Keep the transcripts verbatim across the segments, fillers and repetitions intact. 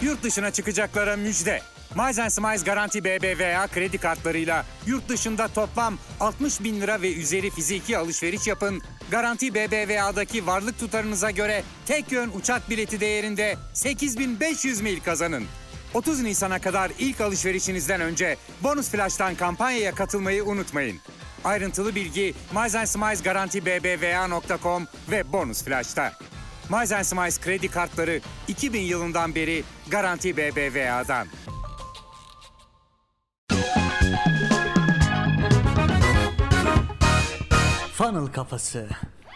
Yurt dışına çıkacaklara müjde. Miles and Smiles Garanti B B V A kredi kartlarıyla yurt dışında toplam altmış bin lira ve üzeri fiziki alışveriş yapın. Garanti B B V A'daki varlık tutarınıza göre tek yön uçak bileti değerinde sekiz bin beş yüz mil kazanın. otuz Nisan'a kadar ilk alışverişinizden önce Bonus Flash'tan kampanyaya katılmayı unutmayın. Ayrıntılı bilgi Miles and Smiles Garanti B B V A nokta com ve Bonus Flash'ta. Miles and Smiles kredi kartları iki bin yılından beri Garanti B B V A'dan. Funnel Kafası.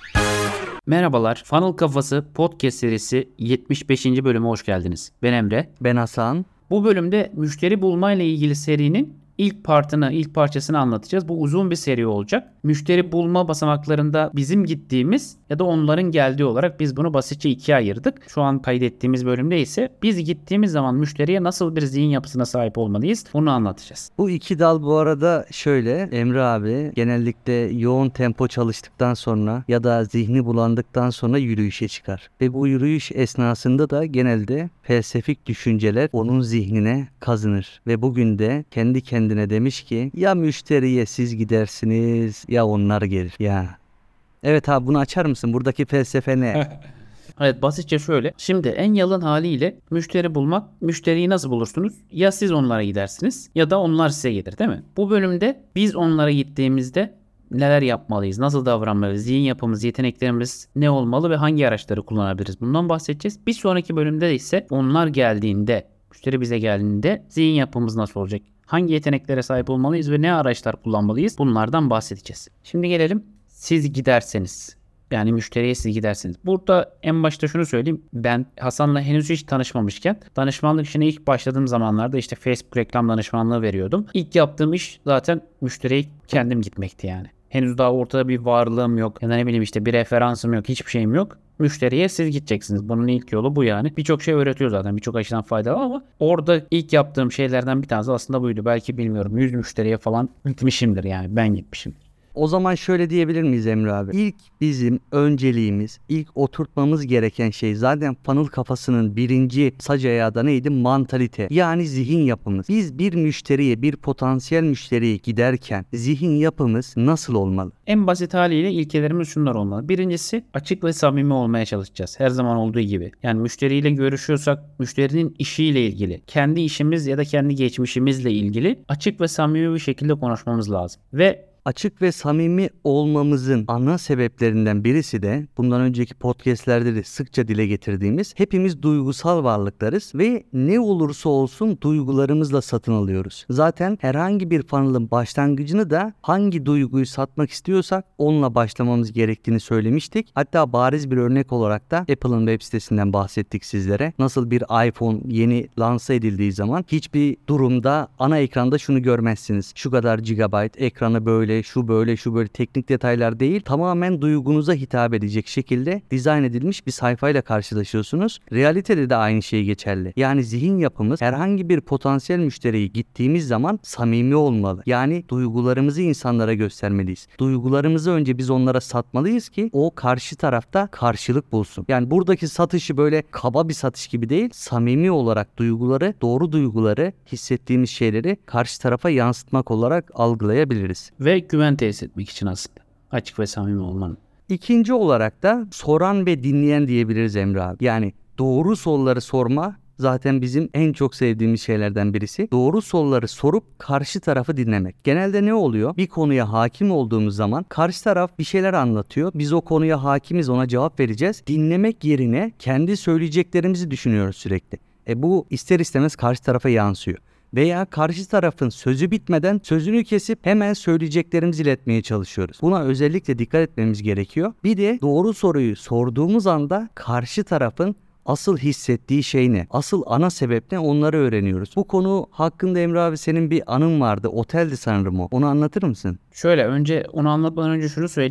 Merhabalar, Funnel Kafası podcast serisi yetmiş beşinci bölüme hoş geldiniz. Ben Emre. Ben Hasan. Bu bölümde müşteri bulma ile ilgili serinin ilk partını, ilk parçasını anlatacağız. Bu uzun bir seri olacak. Müşteri bulma basamaklarında bizim gittiğimiz ya da onların geldiği olarak biz bunu basitçe ikiye ayırdık. Şu an kaydettiğimiz bölümde ise biz gittiğimiz zaman müşteriye nasıl bir zihin yapısına sahip olmalıyız onu anlatacağız. Bu iki dal bu arada şöyle, Emre abi genellikle yoğun tempo çalıştıktan sonra ya da zihni bulandıktan sonra yürüyüşe çıkar. Ve bu yürüyüş esnasında da genelde felsefik düşünceler onun zihnine kazınır. Ve bugün de kendi kendine demiş ki ya müşteriye siz gidersiniz ya onlar gelir ya. Evet abi, bunu açar mısın? Buradaki felsefe ne? Evet, basitçe şöyle. Şimdi en yalın haliyle müşteri bulmak, müşteriyi nasıl bulursunuz? Ya siz onlara gidersiniz ya da onlar size gelir, değil mi? Bu bölümde biz onlara gittiğimizde neler yapmalıyız, nasıl davranmalıyız, zihin yapımız, yeteneklerimiz ne olmalı ve hangi araçları kullanabiliriz? Bundan bahsedeceğiz. Bir sonraki bölümde ise onlar geldiğinde, müşteri bize geldiğinde zihin yapımız nasıl olacak? Hangi yeteneklere sahip olmalıyız ve ne araçlar kullanmalıyız? Bunlardan bahsedeceğiz. Şimdi gelelim siz giderseniz. Yani müşteriye siz gidersiniz. Burada en başta şunu söyleyeyim. Ben Hasan'la henüz hiç tanışmamışken danışmanlık işine ilk başladığım zamanlarda işte Facebook reklam danışmanlığı veriyordum. İlk yaptığım iş zaten müşteriye kendim gitmekti yani. Henüz daha ortada bir varlığım yok. Ya da ne bileyim işte bir referansım yok. Hiçbir şeyim yok. Müşteriye siz gideceksiniz. Bunun ilk yolu bu yani. Birçok şey öğretiyor zaten. Birçok açıdan faydalı ama orada ilk yaptığım şeylerden bir tanesi aslında buydu. Belki bilmiyorum yüz müşteriye falan gitmişimdir yani. Ben gitmişimdir. O zaman şöyle diyebilir miyiz Emre abi? İlk bizim önceliğimiz, ilk oturtmamız gereken şey zaten funnel kafasının birinci sac ayağı da neydi? Mantalite. Yani zihin yapımız. Biz bir müşteriye, bir potansiyel müşteriye giderken zihin yapımız nasıl olmalı? En basit haliyle ilkelerimiz şunlar olmalı. Birincisi açık ve samimi olmaya çalışacağız. Her zaman olduğu gibi. Yani müşteriyle görüşüyorsak müşterinin işiyle ilgili, kendi işimiz ya da kendi geçmişimizle ilgili açık ve samimi bir şekilde konuşmamız lazım. Ve Açık ve samimi olmamızın ana sebeplerinden birisi de bundan önceki podcastlerde de sıkça dile getirdiğimiz hepimiz duygusal varlıklarız ve ne olursa olsun duygularımızla satın alıyoruz. Zaten herhangi bir funnel'ın başlangıcını da hangi duyguyu satmak istiyorsak onunla başlamamız gerektiğini söylemiştik. Hatta bariz bir örnek olarak da Apple'ın web sitesinden bahsettik sizlere. Nasıl bir iPhone yeni lanse edildiği zaman hiçbir durumda ana ekranda şunu görmezsiniz. Şu kadar gigabyte, ekranı böyle, şu böyle şu böyle teknik detaylar değil, tamamen duygunuza hitap edecek şekilde dizayn edilmiş bir sayfayla karşılaşıyorsunuz. Realitede de aynı şey geçerli. Yani zihin yapımız herhangi bir potansiyel müşteriye gittiğimiz zaman samimi olmalı. Yani duygularımızı insanlara göstermeliyiz. Duygularımızı önce biz onlara satmalıyız ki o karşı tarafta karşılık bulsun. Yani buradaki satışı böyle kaba bir satış gibi değil, samimi olarak duyguları, doğru duyguları, hissettiğimiz şeyleri karşı tarafa yansıtmak olarak algılayabiliriz. ve güven tesis etmek için aslında açık ve samimi olmanın. İkinci olarak da soran ve dinleyen diyebiliriz Emre abi. Yani doğru soruları sorma zaten bizim en çok sevdiğimiz şeylerden birisi. Doğru soruları sorup karşı tarafı dinlemek. Genelde ne oluyor? Bir konuya hakim olduğumuz zaman karşı taraf bir şeyler anlatıyor. Biz o konuya hakimiz, ona cevap vereceğiz. Dinlemek yerine kendi söyleyeceklerimizi düşünüyoruz sürekli. E bu ister istemez karşı tarafa yansıyor. Veya karşı tarafın sözü bitmeden sözünü kesip hemen söyleyeceklerimizi iletmeye çalışıyoruz. Buna özellikle dikkat etmemiz gerekiyor. Bir de doğru soruyu sorduğumuz anda karşı tarafın asıl hissettiği şey ne? Asıl ana sebep ne? Onları öğreniyoruz. Bu konu hakkında Emre abi senin bir anın vardı. Oteldi sanırım o. Onu anlatır mısın? Şöyle önce onu anlatmadan önce şunu söyleyeyim.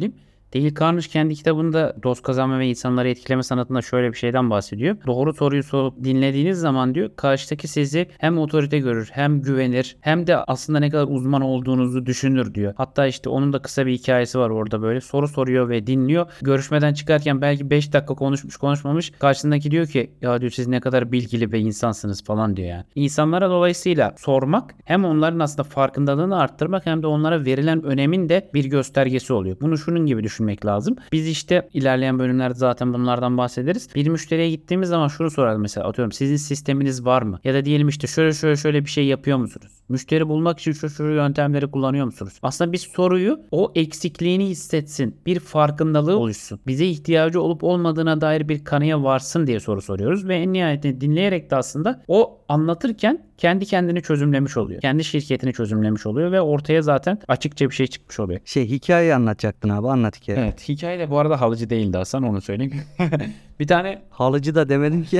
Dale Carnegie kendi kitabında dost kazanma ve insanları etkileme sanatında şöyle bir şeyden bahsediyor. Doğru soruyu sorup dinlediğiniz zaman diyor karşıdaki sizi hem otorite görür hem güvenir hem de aslında ne kadar uzman olduğunuzu düşünür diyor. Hatta işte onun da kısa bir hikayesi var orada böyle. Soru soruyor ve dinliyor. Görüşmeden çıkarken belki beş dakika konuşmuş konuşmamış. Karşısındaki diyor ki ya diyor siz ne kadar bilgili bir insansınız falan diyor yani. İnsanlara dolayısıyla sormak hem onların aslında farkındalığını arttırmak hem de onlara verilen önemin de bir göstergesi oluyor. Bunu şunun gibi düşünmek lazım. Biz işte ilerleyen bölümlerde zaten bunlardan bahsederiz. Bir müşteriye gittiğimiz zaman şunu soralım mesela atıyorum sizin sisteminiz var mı? Ya da diyelim işte şöyle şöyle şöyle bir şey yapıyor musunuz? Müşteri bulmak için şu şu yöntemleri kullanıyor musunuz? Aslında biz soruyu o eksikliğini hissetsin. Bir farkındalığı oluşsun. Bize ihtiyacı olup olmadığına dair bir kanıya varsın diye soru soruyoruz ve en nihayetinde dinleyerek de aslında o anlatırken kendi kendini çözümlemiş oluyor. Kendi şirketini çözümlemiş oluyor ve ortaya zaten açıkça bir şey çıkmış oluyor. Şey hikayeyi anlatacaktın abi, anlat hikaye. Evet, hikaye de bu arada halıcı değildi Hasan, onu söyleyeyim. Bir tane Halıcı da demedim ki.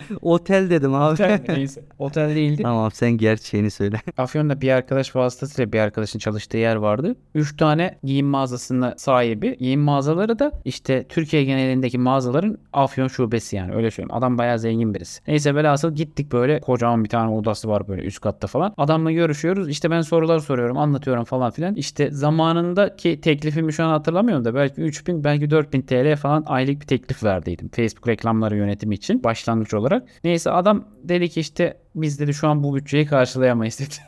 Otel dedim abi. otel, neyse, otel değildi. Tamam, sen gerçeğini söyle. Afyon'da bir arkadaş vasıtasıyla bir arkadaşın çalıştığı yer vardı. Üç tane giyim mağazasının sahibi. Giyim mağazaları da işte Türkiye genelindeki mağazaların Afyon şubesi yani, öyle söyleyeyim. Adam bayağı zengin birisi. Neyse velhasıl gittik, böyle kocaman bir tane odası var böyle üst katta falan. Adamla görüşüyoruz. İşte ben sorular soruyorum, anlatıyorum falan filan. İşte zamanındaki teklifimi şu an hatırlamıyorum da belki üç bin belki dört bin T L falan aylık bir teklif verdiydim. Facebook reklamları yönetimi için başlangıç olarak. Neyse adam dedi ki işte biz dedi şu an bu bütçeyi karşılayamayız dedi.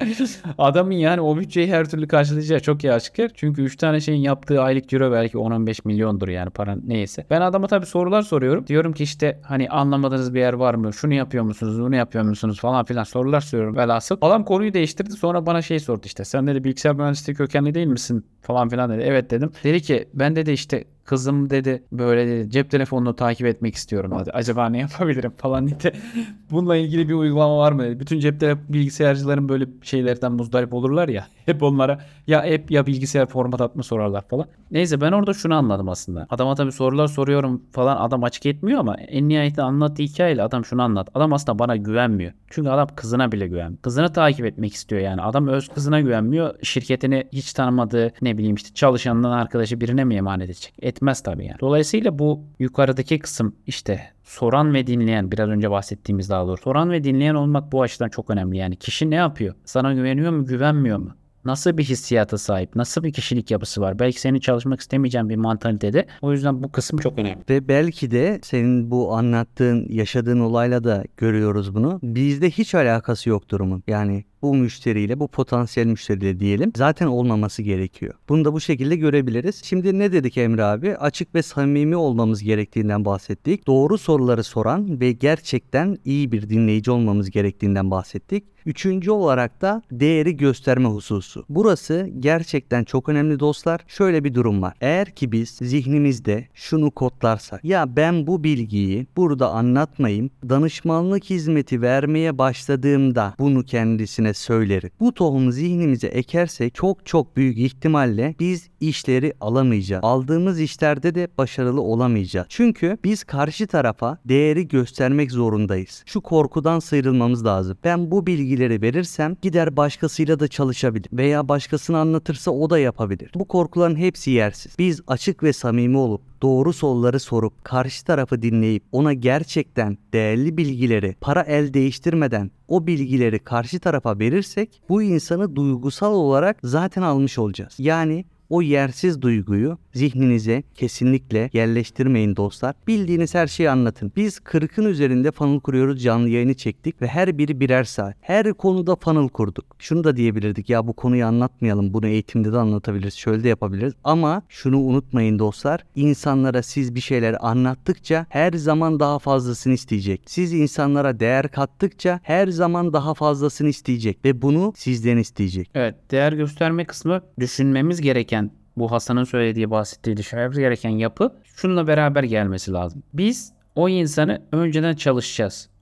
Adamın yani o bütçeyi her türlü karşılayacağı çok iyi aşikar. Çünkü üç tane şeyin yaptığı aylık ciro belki on on beş milyondur yani, para neyse. Ben adama tabii sorular soruyorum. Diyorum ki işte hani anlamadığınız bir yer var mı? Şunu yapıyor musunuz? Bunu yapıyor musunuz? Falan filan sorular soruyorum velhasıl. Adam konuyu değiştirdi. Sonra bana şey sordu işte. Sen dedi bilgisayar mühendisliği kökenli değil misin? Falan filan dedi. Evet dedim. Dedi ki ben dedi işte kızım dedi böyle dedi cep telefonunu takip etmek istiyorum dedi. Acaba ne yapabilirim falan dedi. Bununla ilgili bir uygulama var mı dedi. Bütün cep telefonu bilgisayarcıların böyle şeylerden muzdarip olurlar ya. Hep onlara ya app ya bilgisayar format atma sorarlar falan. Neyse ben orada şunu anladım aslında. Adama tabii sorular soruyorum falan, adam açık etmiyor ama en nihayetinde anlattığı hikayeyle adam şunu anlat. Adam aslında bana güvenmiyor. Çünkü adam kızına bile güvenmiyor. Kızını takip etmek istiyor yani. Adam öz kızına güvenmiyor. Şirketini hiç tanımadığı ne bileyim işte çalışanından arkadaşı birine mi emanet edecek? Etmez tabii yani. Dolayısıyla bu yukarıdaki kısım işte soran ve dinleyen, biraz önce bahsettiğimiz daha doğrusu. Soran ve dinleyen olmak bu açıdan çok önemli. Yani kişi ne yapıyor? Sana güveniyor mu, güvenmiyor mu? Nasıl bir hissiyata sahip? Nasıl bir kişilik yapısı var? Belki senin çalışmak istemeyeceğin bir mantalitede. O yüzden bu kısım çok önemli. Ve belki de senin bu anlattığın, yaşadığın olayla da görüyoruz bunu. Bizde hiç alakası yok durumun. Yani bu müşteriyle, bu potansiyel müşteriyle diyelim, zaten olmaması gerekiyor. Bunu da bu şekilde görebiliriz. Şimdi ne dedik Emre abi? Açık ve samimi olmamız gerektiğinden bahsettik. Doğru soruları soran ve gerçekten iyi bir dinleyici olmamız gerektiğinden bahsettik. Üçüncü olarak da değeri gösterme hususu. Burası gerçekten çok önemli dostlar. Şöyle bir durum var. Eğer ki biz zihnimizde şunu kodlarsak, ya ben bu bilgiyi burada anlatmayayım, danışmanlık hizmeti vermeye başladığımda bunu kendisine söylerim. Bu tohumu zihnimize ekersek çok çok büyük ihtimalle biz işleri alamayacağız. Aldığımız işlerde de başarılı olamayacağız. Çünkü biz karşı tarafa değeri göstermek zorundayız. Şu korkudan sıyrılmamız lazım. Ben bu bilgileri verirsem gider başkasıyla da çalışabilir veya başkasına anlatırsa o da yapabilir. Bu korkuların hepsi yersiz. Biz açık ve samimi olup doğru soruları sorup karşı tarafı dinleyip ona gerçekten değerli bilgileri para el değiştirmeden o bilgileri karşı tarafa verirsek bu insanı duygusal olarak zaten almış olacağız. Yani o yersiz duyguyu zihninize kesinlikle yerleştirmeyin dostlar. Bildiğiniz her şeyi anlatın. Biz kırkın üzerinde funnel kuruyoruz, canlı yayını çektik ve her biri birer saat. Her konuda funnel kurduk. Şunu da diyebilirdik, ya bu konuyu anlatmayalım, bunu eğitimde de anlatabiliriz, şöyle de yapabiliriz. Ama şunu unutmayın dostlar, insanlara siz bir şeyler anlattıkça her zaman daha fazlasını isteyecek. Siz insanlara değer kattıkça her zaman daha fazlasını isteyecek ve bunu sizden isteyecek. Evet, değer gösterme kısmı düşünmemiz gereken, bu Hasan'ın söylediği, bahsettiği düşünmemiz gereken yapı şununla beraber gelmesi lazım. Biz o insanı önceden çalışacağız.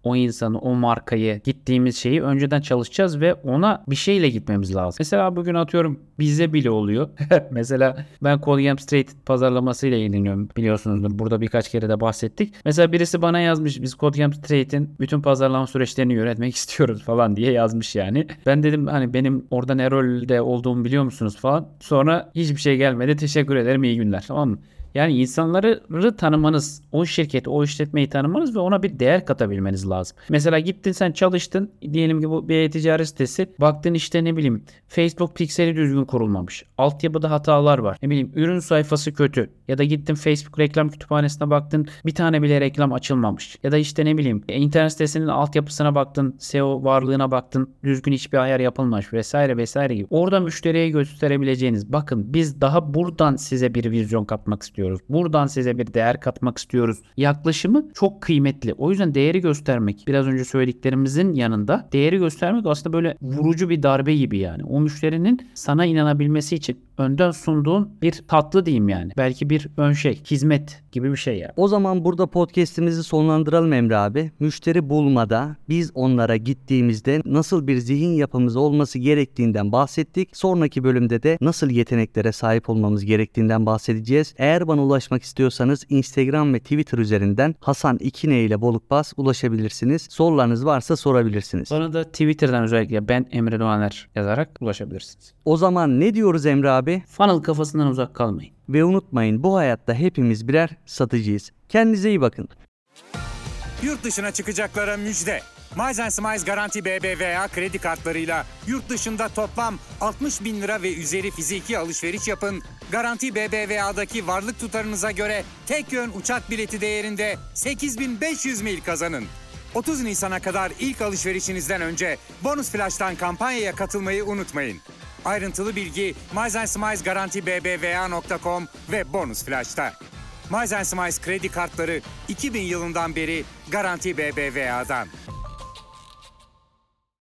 o insanı, o markayı, gittiğimiz şeyi önceden çalışacağız ve ona bir şeyle gitmemiz lazım. Mesela bugün atıyorum bizde bile oluyor. Mesela ben Coldgam Straight pazarlamasıyla ilgileniyorum. Biliyorsunuzdur. Burada birkaç kere de bahsettik. Mesela birisi bana yazmış, biz Coldgam Straight'in bütün pazarlama süreçlerini yönetmek istiyoruz falan diye yazmış yani. Ben dedim hani benim orada ne rolde olduğumu biliyor musunuz falan. Sonra hiçbir şey gelmedi. Teşekkür ederim, iyi günler. Tamam mı? Yani insanları tanımanız, o şirketi, o işletmeyi tanımanız ve ona bir değer katabilmeniz lazım. Mesela gittin sen çalıştın, diyelim ki bu bir e-ticaret sitesi. Baktın işte ne bileyim Facebook pikseli düzgün kurulmamış. Altyapıda hatalar var. Ne bileyim ürün sayfası kötü. Ya da gittin Facebook reklam kütüphanesine baktın, bir tane bile reklam açılmamış. Ya da işte ne bileyim internet sitesinin altyapısına baktın, S E O varlığına baktın, düzgün hiçbir ayar yapılmamış vesaire vesaire gibi. Orada müşteriye gösterebileceğiniz, bakın biz daha buradan size bir vizyon katmak istiyoruz. Buradan size bir değer katmak istiyoruz. Yaklaşımı çok kıymetli. O yüzden değeri göstermek, biraz önce söylediklerimizin yanında değeri göstermek aslında böyle vurucu bir darbe gibi yani. O müşterinin sana inanabilmesi için önden sunduğun bir tatlı diyeyim yani. Belki bir ön şey, hizmet gibi bir şey yani. O zaman burada podcast'imizi sonlandıralım Emre abi. Müşteri bulmada biz onlara gittiğimizde nasıl bir zihin yapımız olması gerektiğinden bahsettik. Sonraki bölümde de nasıl yeteneklere sahip olmamız gerektiğinden bahsedeceğiz. Eğer bana ulaşmak istiyorsanız Instagram ve Twitter üzerinden Hasan İkine ile Bolukbaz ulaşabilirsiniz. Sorularınız varsa sorabilirsiniz. Bana da Twitter'dan özellikle ben Emre Doğaner yazarak ulaşabilirsiniz. O zaman ne diyoruz Emre abi? Funnel kafasından uzak kalmayın. Ve unutmayın, bu hayatta hepimiz birer satıcıyız. Kendinize iyi bakın. Yurt dışına çıkacaklara müjde. Miles and Smiles Garanti B B V A kredi kartlarıyla yurt dışında toplam altmış bin lira ve üzeri fiziki alışveriş yapın. Garanti B B V A'daki varlık tutarınıza göre tek yön uçak bileti değerinde sekiz bin beş yüz mil kazanın. otuz Nisan'a kadar ilk alışverişinizden önce Bonus Flash'tan kampanyaya katılmayı unutmayın. Ayrıntılı bilgi Miles and Smiles Garanti B B V A nokta com ve Bonus Flash'ta. Miles and Smiles kredi kartları iki bin yılından beri Garanti B B V A'dan.